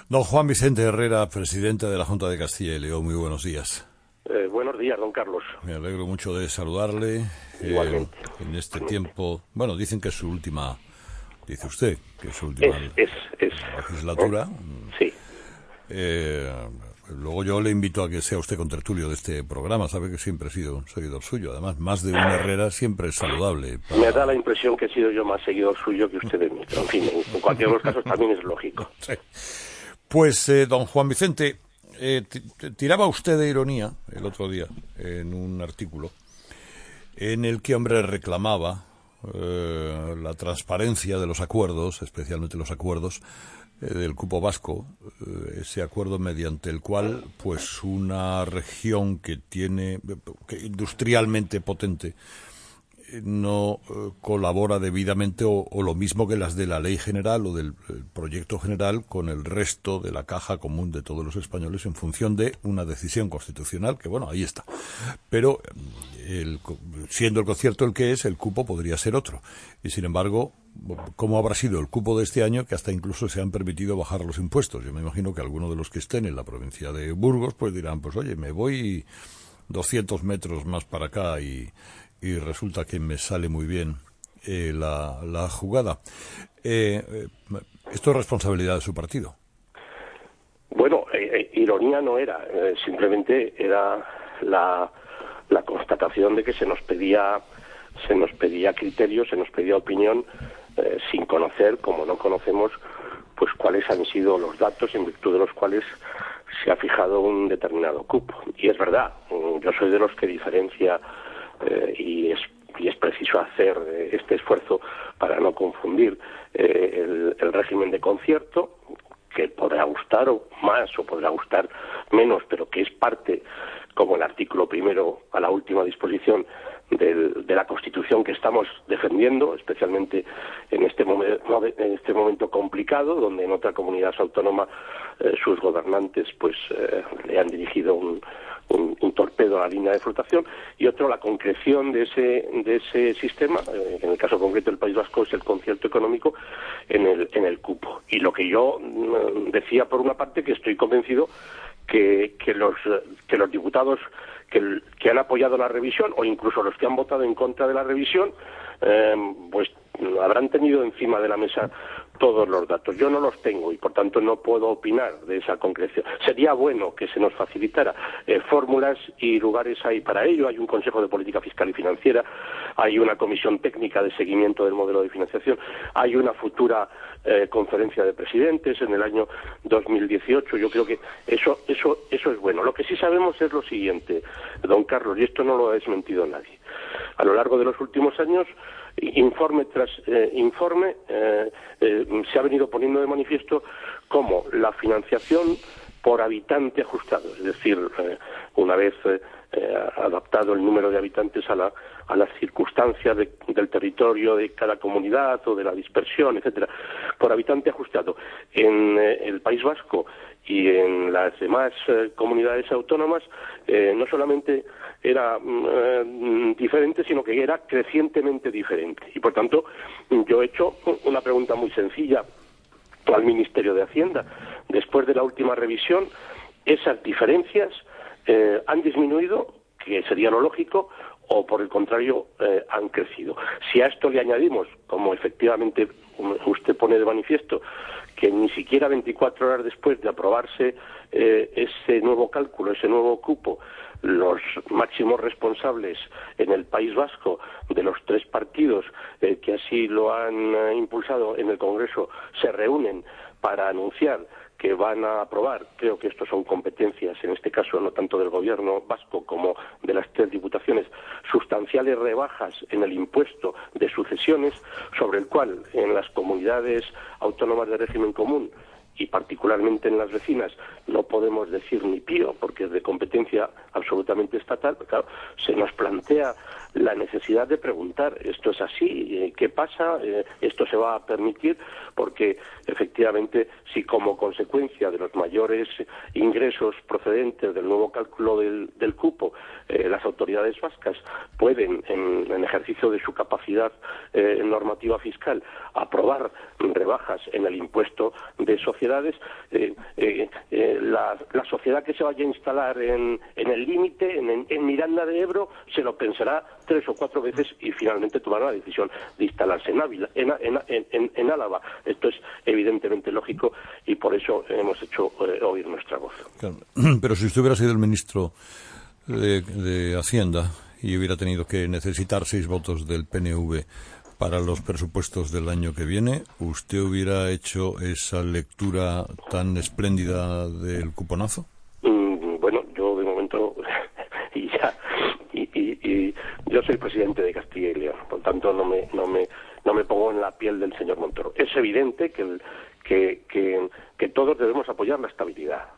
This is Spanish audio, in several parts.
Don Juan Vicente Herrera, presidente de la Junta de Castilla y León, muy buenos días. Buenos días, don Carlos. Me alegro mucho de saludarle. Igualmente. En este tiempo, bueno, dicen que es su última, dice usted, que es su última legislatura. Sí. Luego yo le invito a que sea usted contertulio de este programa, sabe que siempre he sido un seguidor suyo. Además, más de un Herrera siempre es saludable. Me da la impresión que he sido yo más seguidor suyo que usted de mí. Pero, en fin, en cualquiera de los casos también es lógico. Sí. Pues, don Juan Vicente, tiraba usted de ironía el otro día en un artículo en el que, hombre, reclamaba la transparencia de los acuerdos, especialmente los acuerdos del cupo vasco, ese acuerdo mediante el cual, pues, una región que industrialmente potente no colabora debidamente o lo mismo que las de la ley general o del proyecto general con el resto de la caja común de todos los españoles en función de una decisión constitucional que, bueno, ahí está. Pero siendo el concierto el que es, el cupo podría ser otro. Y sin embargo, ¿cómo habrá sido el cupo de este año que hasta incluso se han permitido bajar los impuestos? Yo me imagino que algunos de los que estén en la provincia de Burgos pues dirán, pues oye, me voy 200 metros más para acá y resulta que me sale muy bien la jugada. ¿Esto es responsabilidad de su partido? Bueno, ironía no era, simplemente era la constatación de que se nos pedía criterio, se nos pedía opinión, sin conocer, como no conocemos, pues cuáles han sido los datos en virtud de los cuales se ha fijado un determinado cupo. Y es verdad, yo soy de los que diferencia y es preciso hacer este esfuerzo para no confundir el régimen de concierto, que podrá gustar más o podrá gustar menos, pero que es parte, como el artículo primero a la última disposición de la Constitución que estamos defendiendo, especialmente en este momento complicado, donde en otra comunidad autónoma sus gobernantes pues le han dirigido un torpedo a la línea de flotación, y otro, la concreción de ese sistema, en el caso concreto del País Vasco es el concierto económico en el cupo. Y lo que yo decía, por una parte, que estoy convencido que los diputados que han apoyado la revisión, o incluso los que han votado en contra de la revisión, pues habrán tenido encima de la mesa todos los datos. Yo no los tengo y por tanto no puedo opinar de esa concreción. Sería bueno que se nos facilitara fórmulas, y lugares hay para ello. Hay un Consejo de Política Fiscal y Financiera, hay una comisión técnica de seguimiento del modelo de financiación, hay una futura conferencia de presidentes en el año 2018. Yo creo que eso es bueno. Lo que sí sabemos es lo siguiente, don Carlos, y esto no lo ha desmentido nadie. A lo largo de los últimos años, informe tras informe, se ha venido poniendo de manifiesto cómo la financiación por habitante ajustado, es decir, una vez adaptado el número de habitantes a las circunstancias del territorio de cada comunidad o de la dispersión, etcétera, por habitante ajustado en el País Vasco y en las demás comunidades autónomas, no solamente era diferente, sino que era crecientemente diferente. Y por tanto, yo he hecho una pregunta muy sencilla al Ministerio de Hacienda. Después de la última revisión, ¿esas diferencias han disminuido, que sería lo lógico, o por el contrario han crecido? Si a esto le añadimos, como efectivamente usted pone de manifiesto, que ni siquiera 24 horas después de aprobarse ese nuevo cálculo, ese nuevo cupo, los máximos responsables en el País Vasco de los tres partidos que así lo han impulsado en el Congreso se reúnen para anunciar que van a aprobar, creo que estos son competencias, en este caso no tanto del Gobierno vasco como de las tres diputaciones, sustanciales rebajas en el impuesto de sucesiones, sobre el cual en las comunidades autónomas de régimen común y particularmente en las vecinas no podemos decir ni pío porque es de competencia absolutamente estatal. Claro, se nos plantea la necesidad de preguntar, ¿esto es así? ¿Qué pasa? ¿Esto se va a permitir? Porque efectivamente, si como consecuencia de los mayores ingresos procedentes del nuevo cálculo del cupo, las autoridades vascas pueden, en ejercicio de su capacidad normativa fiscal, aprobar rebajas en el impuesto de sociedades, sociedades, la sociedad que se vaya a instalar en el límite, en Miranda de Ebro, se lo pensará 3 o 4 veces y finalmente tomará la decisión de instalarse en Ávila, en Álava. Esto es evidentemente lógico y por eso hemos hecho oír nuestra voz. Claro. Pero si usted hubiera sido el ministro de Hacienda y hubiera tenido que necesitar 6 votos del PNV para los presupuestos del año que viene, ¿usted hubiera hecho esa lectura tan espléndida del cuponazo? Bueno, yo de momento y yo soy presidente de Castilla y León, por tanto no me pongo en la piel del señor Montoro. Es evidente que todos debemos apoyar la estabilidad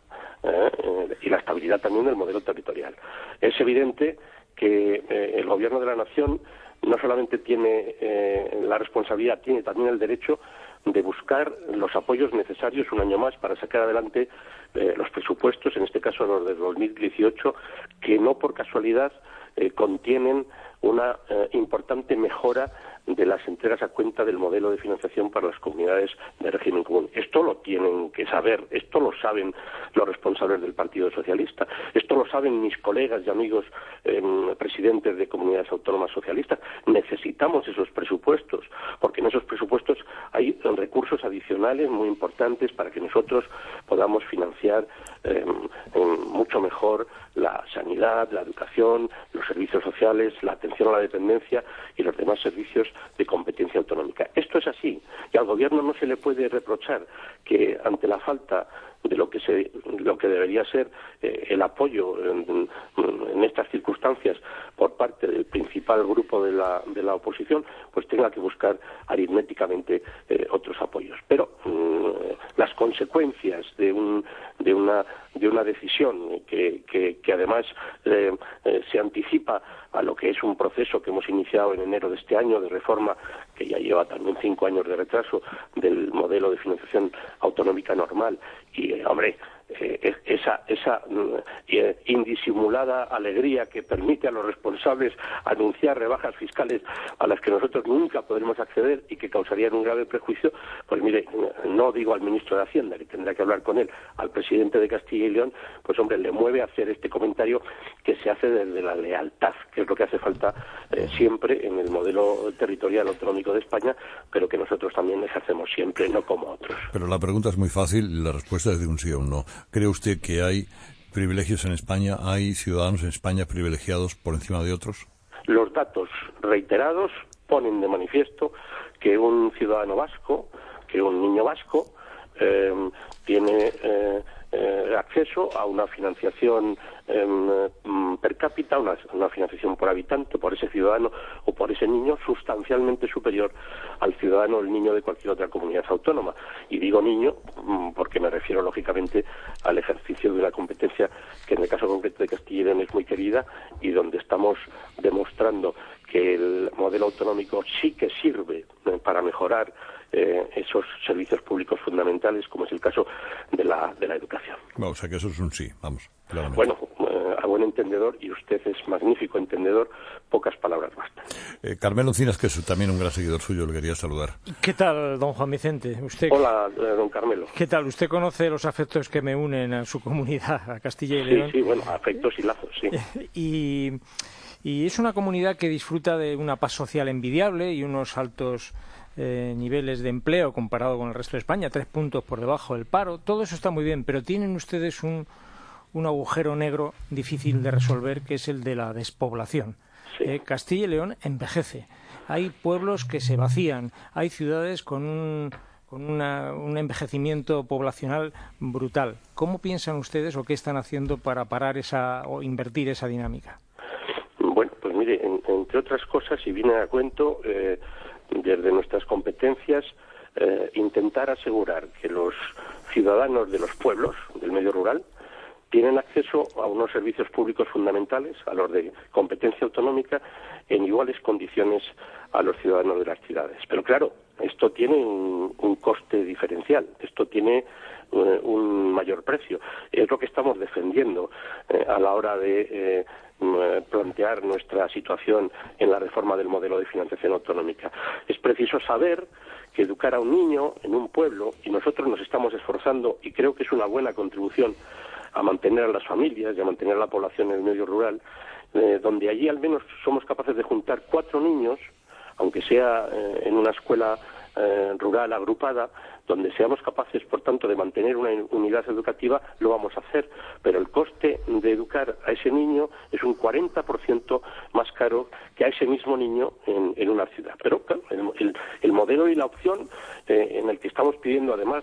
y la estabilidad también del modelo territorial. Es evidente que el Gobierno de la Nación no solamente tiene la responsabilidad, tiene también el derecho de buscar los apoyos necesarios un año más para sacar adelante los presupuestos, en este caso los de 2018, que no por casualidad contienen una importante mejora de las entregas a cuenta del modelo de financiación para las comunidades de régimen común. Esto lo tienen que saber, esto lo saben los responsables del Partido Socialista, esto lo saben mis colegas y amigos presidentes de comunidades autónomas socialistas. Necesitamos esos presupuestos, porque en esos presupuestos hay recursos adicionales muy importantes para que nosotros podamos financiar mucho mejor la sanidad, la educación, los servicios sociales, la atención a la dependencia y los demás servicios de competencia autonómica. Esto es así, y al Gobierno no se le puede reprochar que ante la falta de lo que debería ser el apoyo en estas circunstancias por parte del principal grupo de la oposición, pues tenga que buscar aritméticamente otros apoyos. Pero las consecuencias de una decisión que además se anticipa a lo que es un proceso que hemos iniciado en enero de este año de reforma, que ya lleva también 5 años de retraso, del modelo de financiación autonómica normal. Y, hombre, esa indisimulada alegría que permite a los responsables anunciar rebajas fiscales a las que nosotros nunca podremos acceder y que causarían un grave prejuicio, pues mire, no digo al ministro de Hacienda, que tendrá que hablar con él, al presidente de Castilla y León, pues hombre, le mueve a hacer este comentario que se hace desde la lealtad, que es lo que hace falta siempre en el modelo territorial autonómico de España, pero que nosotros también ejercemos siempre, no como otros. Pero la pregunta es muy fácil, la respuesta es de un sí o un no. ¿Cree usted que hay privilegios en España, hay ciudadanos en España privilegiados por encima de otros? Los datos reiterados ponen de manifiesto que un ciudadano vasco, que un niño vasco, tiene acceso a una financiación per cápita, una financiación por habitante, por ese ciudadano o por ese niño, sustancialmente superior al ciudadano o el niño de cualquier otra comunidad autónoma. Y digo niño porque me refiero lógicamente al ejercicio de una competencia que en el caso concreto de Castilla y León es muy querida y donde estamos demostrando que el modelo autonómico sí que sirve para mejorar esos servicios públicos fundamentales, como es el caso de la educación. Bueno, o sea que eso es un sí, vamos, claramente. Bueno, a buen entendedor, y usted es magnífico entendedor, pocas palabras bastan. Carmelo Encinas, que es también un gran seguidor suyo, le quería saludar. ¿Qué tal, don Juan Vicente? Hola, don Carmelo. ¿Qué tal? ¿Usted conoce los afectos que me unen a su comunidad, a Castilla y León? Sí, bueno, afectos y lazos, sí. Y es una comunidad que disfruta de una paz social envidiable y unos altos niveles de empleo comparado con el resto de España, 3 puntos por debajo del paro. Todo eso está muy bien, pero tienen ustedes un agujero negro difícil de resolver, que es el de la despoblación. Sí. Castilla y León envejece. Hay pueblos que se vacían, hay ciudades con un envejecimiento poblacional brutal. ¿Cómo piensan ustedes o qué están haciendo para parar o invertir esa dinámica? Bueno, pues mire, entre otras cosas, y viene a cuento, desde nuestras competencias, intentar asegurar que los ciudadanos de los pueblos, del medio rural, tienen acceso a unos servicios públicos fundamentales, a los de competencia autonómica, en iguales condiciones a los ciudadanos de las ciudades. Pero claro, esto tiene un coste diferencial, esto tiene un mayor precio. Es lo que estamos defendiendo a la hora de plantear nuestra situación en la reforma del modelo de financiación autonómica. Es preciso saber que educar a un niño en un pueblo, y nosotros nos estamos esforzando, y creo que es una buena contribución a mantener a las familias y a mantener a la población en el medio rural, donde allí al menos somos capaces de juntar 4 niños, aunque sea en una escuela rural agrupada, donde seamos capaces, por tanto, de mantener una unidad educativa, lo vamos a hacer. Pero el coste de educar a ese niño es un 40% más caro que a ese mismo niño en una ciudad. Pero claro, el modelo y la opción en el que estamos pidiendo, además,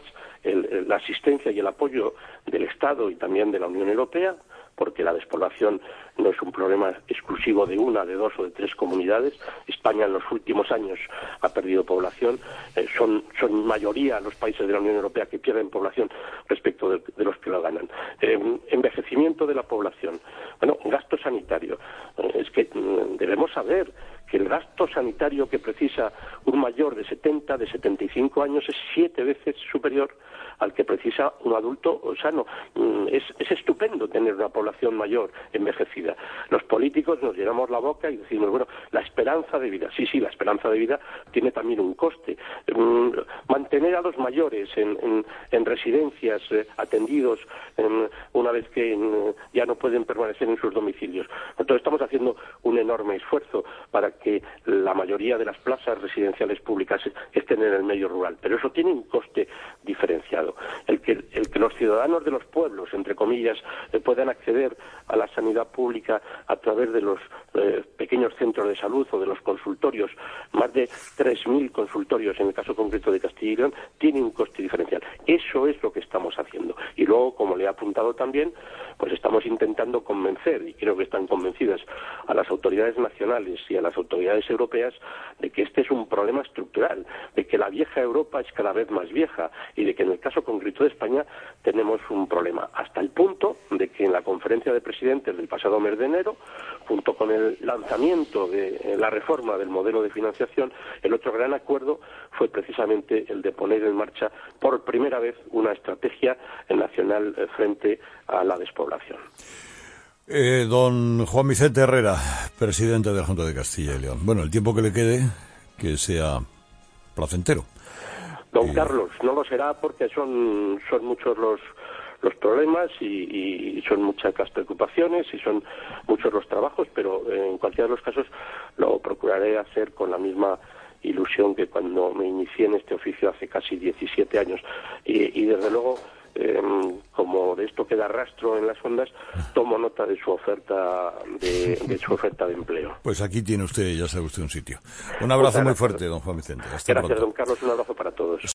la asistencia y el apoyo del Estado y también de la Unión Europea, porque la despoblación no es un problema exclusivo de una, de 2 o de 3 comunidades. España en los últimos años ha perdido población. Son mayoría los países de la Unión Europea que pierden población respecto de los que lo ganan. Envejecimiento de la población. Bueno, gasto sanitario. Es que debemos saber que el gasto sanitario que precisa un mayor de 70, de 75 años es 7 veces superior al que precisa un adulto sano. Es estupendo tener una población mayor envejecida. Los políticos nos llenamos la boca y decimos, bueno, la esperanza de vida. Sí, la esperanza de vida tiene también un coste. Mantener a los mayores en residencias atendidos una vez que ya no pueden permanecer en sus domicilios. Nosotros estamos haciendo un enorme esfuerzo para que la mayoría de las plazas residenciales públicas estén en el medio rural, pero eso tiene un coste diferenciado. El que los ciudadanos de los pueblos, entre comillas, puedan acceder a la sanidad pública a través de los pequeños centros de salud o de los consultorios, más de 3.000 consultorios en el caso concreto de Castilla y León, tiene un coste diferencial. Eso es lo que estamos haciendo. Y luego, como le he apuntado también, pues estamos intentando convencer, y creo que están convencidas, a las autoridades nacionales y a las autoridades europeas de que este es un problema estructural, de que la vieja Europa es cada vez más vieja y de que en el caso concreto de España tenemos un problema, hasta el punto de que en la conferencia de presidentes del pasado mes de enero, junto con el lanzamiento de la reforma del modelo de financiación, el otro gran acuerdo fue precisamente el de poner en marcha por primera vez una estrategia nacional frente a la despoblación. Don Juan Vicente Herrera, presidente de la Junta de Castilla y León. Bueno, el tiempo que le quede, que sea placentero. Don Carlos, no lo será porque son muchos los problemas y son muchas las preocupaciones y son muchos los trabajos, pero en cualquiera de los casos lo procuraré hacer con la misma ilusión que cuando me inicié en este oficio hace casi 17 años. Y desde luego, como de esto queda rastro en las ondas, tomo nota de su oferta de empleo. Pues aquí tiene usted, ya sabe usted, un sitio. Un abrazo muy fuerte, don Juan Vicente. Hasta Gracias, pronto. don Carlos, un abrazo para todos.